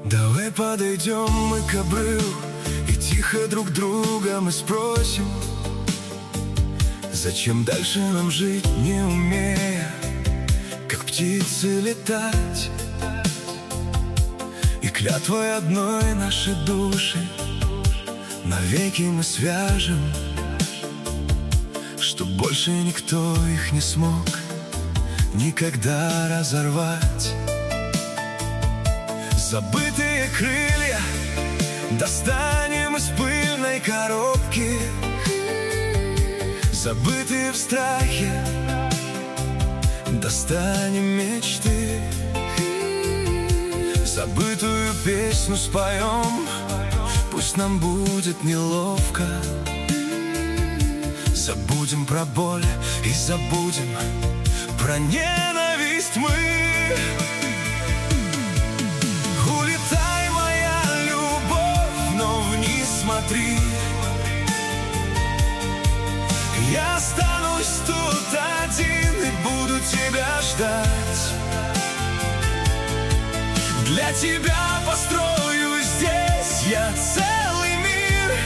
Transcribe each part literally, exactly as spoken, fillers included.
Давай подойдем мы к обрыву и тихо друг друга мы спросим: зачем дальше нам жить, не умея, как птицы, летать? И клятвой одной наши души навеки мы свяжем, чтоб больше никто их не смог никогда разорвать. Забытые крылья достанем из пыльной коробки, забытые в страхе достанем мечты, забытую песню споем, пусть нам будет неловко. Забудем про боль и забудем про ненависть мы. Улетай, моя любовь, но вниз смотри. Я останусь тут один и буду тебя ждать. Для тебя построю здесь я целый мир.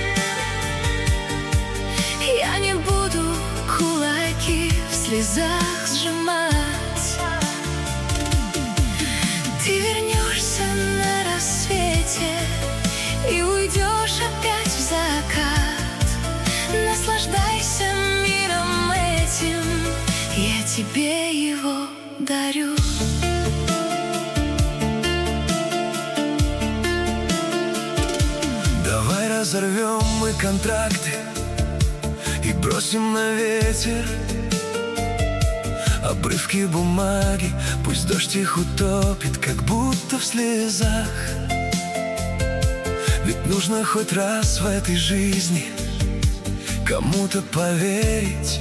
Я не буду кулаки в слезах сжимать. Ты вернешься на рассвете и уйдешь опять в закат. Наслаждайся миром этим, я тебе его дарю. Давай разорвем мы контракты и бросим на ветер обрывки бумаги, пусть дождь их утопит, как будто в слезах. Ведь нужно хоть раз в этой жизни кому-то поверить,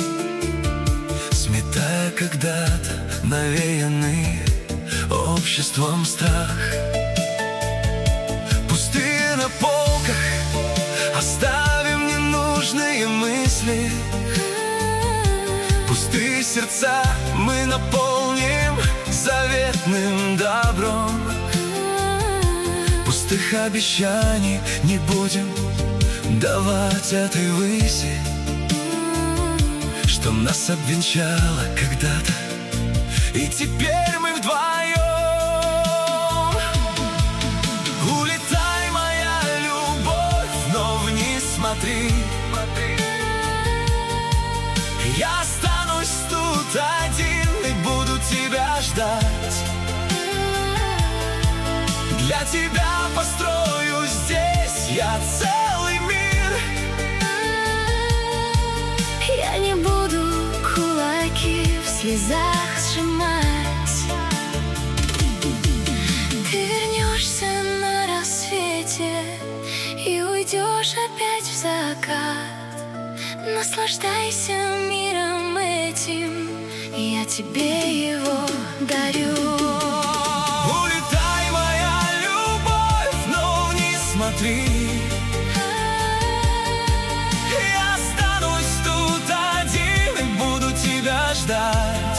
сметая когда-то навеянный обществом страх. Пустые на полках оставим ненужные мысли, пустые сердца мы наполним заветным добром. Пустых обещаний не будем давать этой выси, что нас обвенчало когда-то, и теперь мы вдвоем. Улетай, моя любовь, но вниз смотри. Я останусь тут один и буду тебя ждать. Для тебя построю здесь я целый мир. Я не буду кулаки в слезах сжимать. Ты вернешься на рассвете и уйдешь опять в закат. Наслаждайся миром этим, я тебе его дарю. Улетай, моя любовь, но вниз смотри. Я останусь тут один и буду тебя ждать.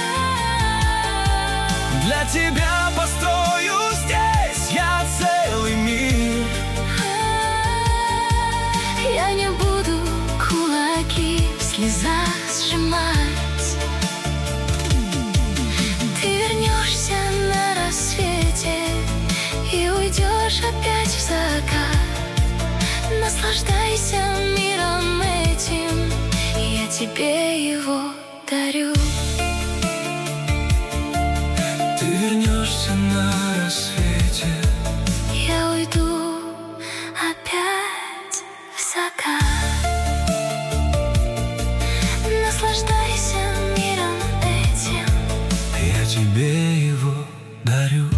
Для тебя построю здесь я целый мир. Я не буду кулаки в слезах сжимать. Ты вернешься на рассвете и уйдешь опять в закат. Наслаждайся миром этим, я тебе его дарю. Ты вернешься на рассвете, Я уйду опять в закат. Наслаждайся миром этим, я тебе его дарю.